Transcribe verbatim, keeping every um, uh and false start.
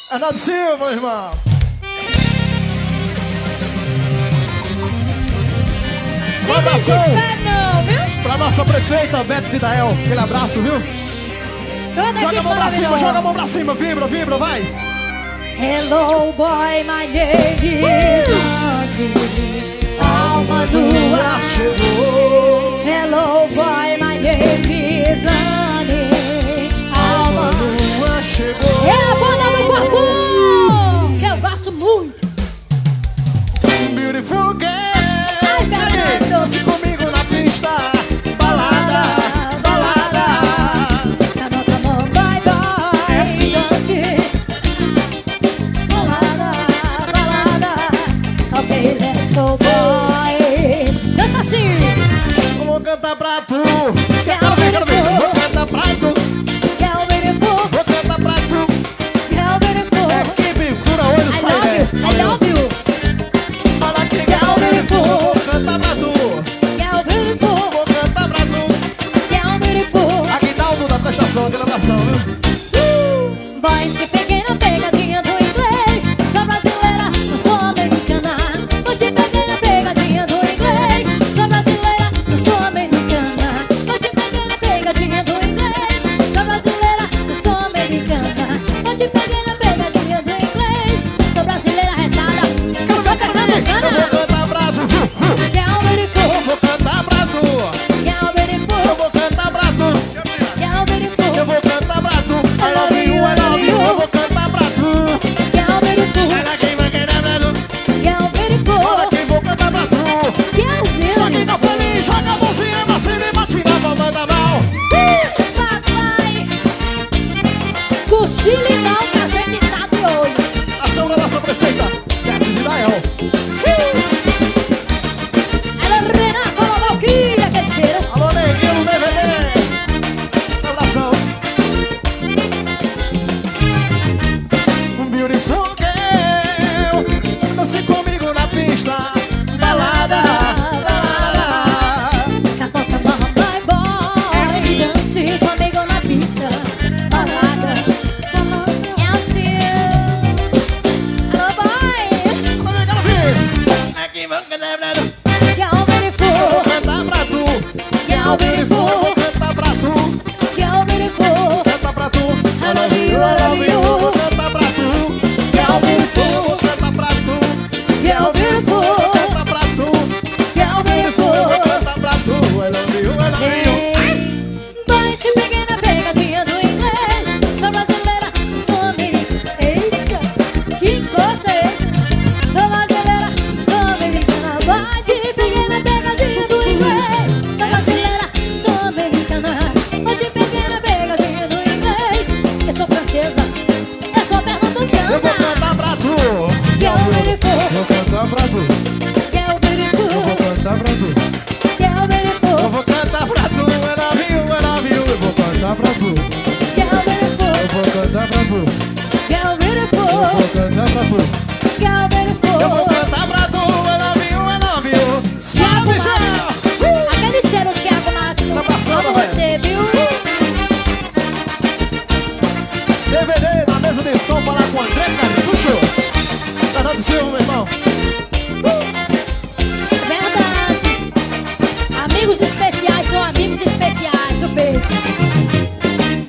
Arnaldo Silva, irmão. Sem desespero não, viu? Pra nossa prefeita, Beto Pidael. Aquele abraço, viu? Toda Joga a mão pra cima, joga a mão pra cima. Vibra, vibra, vai. Hello boy, my name is Andy. Alma nua chegou. Hello boy, my name is Lani. Alma nua chegou. É a banda do Corfu, que eu gosto muito. Beautiful girl. Ai, Fernando. Dance comigo na pista. Balada, balada. Come on, come on, bye bye. Esse dance. Balada, balada. Ok, let's go, boy. Dança assim. Vou cantar pra tu. Quero ver, quero ver. Vou cantar pra tu. Quero ver, vou. Vou cantar pra tu. Quero ver, vou. Equipe fura olho, I sai, love né? you, I love you. Fala que Quero ver, vou. vou cantar pra tu. Quero ver, vou. Vou cantar pra tu. Quero ver, vou. Aguinaldo da prestação, gravação, viu? Boy, te peguei na pegadinha do inglês. Sou brasileira, não sou americana. Vou te peguei na pegadinha do inglês. Sou brasileira, não sou americana. Vou te peguei na pegadinha do inglês. Sou brasileira, não sou americana. Vou te peguei na pegadinha do inglês. Sou brasileira retada, eu sou Eu pernambucana. vou cantar pra tu. Quero ver, Eu vou cantar pra tu. quero ver, Eu vou cantar pra tu. quero ver, Eu vou cantar pra tu. I love you, I love you. Eu vou cantar pra tu. quero ver, Olha quem vai querer pra tu. quero ver, Olha quem vou cantar pra tu. quero ver. Só quem tá feliz, joga a mãozinha pra cima e bate na palma da mão. Papai, cochilidão que a gente tá de olho. Ação da nossa prefeita, Beto Pidael. Ela é Renata Valquíria, que cheiro. Alô, neguinho, D V D. Abração. Um beautiful girl. Dance comigo na pista. Balada, balada. Come on, come on, my boy. Se dance comigo na pista. Balada, é assim. Alô, boy. Alô, eu quero ver. Aqui vou cantar pra tu. Quero ver, Vou vou. cantar pra tu. Quero ver, Vou vou. cantar pra tu. Quero ver, vou. Cantar pra tu. I love you, I love you. Vou cantar pra tu. Quero ver, vou. Vou cantar pra tu. Quero ver, Vou vou. cantar pra tu. Quero ver, Vou vou. cantar pra tu. I love you, I love you. Vai te peguei na pegadinha do inglês. Sou brasileira, sou americana. Eita, que coisa é essa? Sou brasileira, sou americana. Vai te peguei na pegadinha do inglês. Sou brasileira, sou americana. Vai te peguei na pegadinha do inglês. Eu sou francesa, eu sou pernambucana. Eu vou cantar pra tu. Quero ver, vou. Vou cantar pra tu. Quero ver, Eu vou vou. cantar pra tu. Quero ver, Eu vou. vou cantar pra tu. I love you, I love you. Eu vou cantar pra tu. Quero ver, vou. Eu vou cantar pra tu. Quero ver, Eu vou. vou cantar pra tu. Quero ver, Eu vou vou. cantar pra tu. I love you, I love you. Thiago Michel. Márcio. Aquele cheiro, Thiago Márcio. Tá passando, Amo velho. você, viu? D V D na mesa de som para lá com André Cartuchos. Fernando Silva, meu irmão. Verdade. Amigos especiais são amigos especiais do peito.